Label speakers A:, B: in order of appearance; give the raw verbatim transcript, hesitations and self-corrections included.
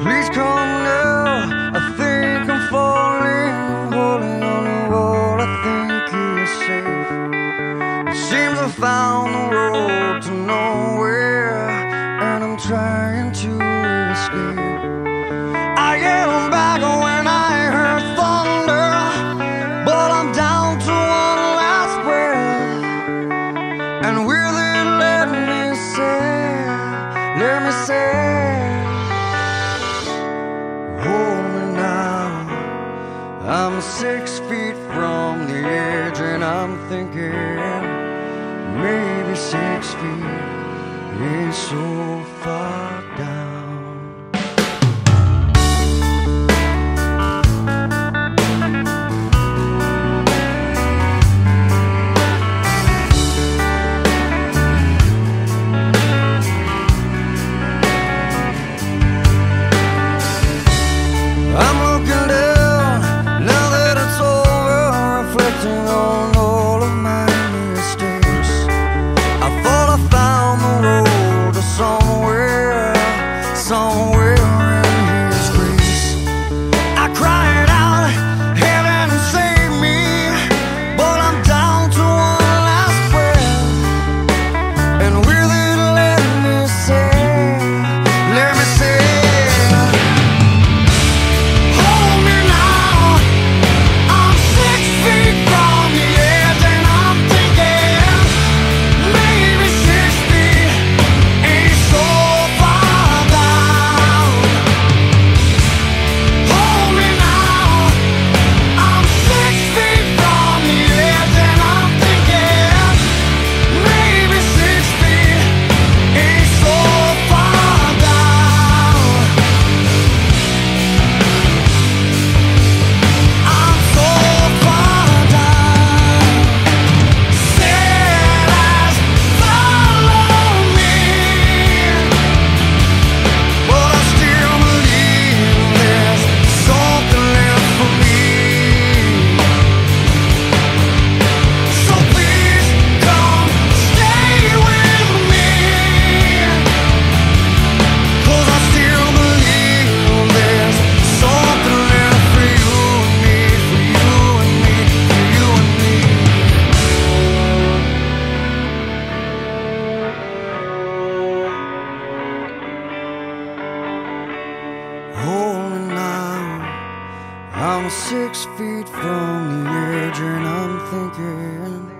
A: Please come now, I think I'm falling. Holding on to what I think is safe. It seems I found the road to nowhere, and I'm trying to escape. I get back when I heard thunder, but I'm down to one last breath. And will it let me say, let me say, hold me now. I'm six feet from the edge, and I'm thinking maybe six feet is so far down. I'm looking down, now that it's over, reflecting on all of my mistakes. I thought I found the road to somewhere, somewhere in His grace. I cried out, heaven save me, but I'm down to one last breath. And will it let me say, let me say, hold me now. I'm six feet from the edge, and I'm thinking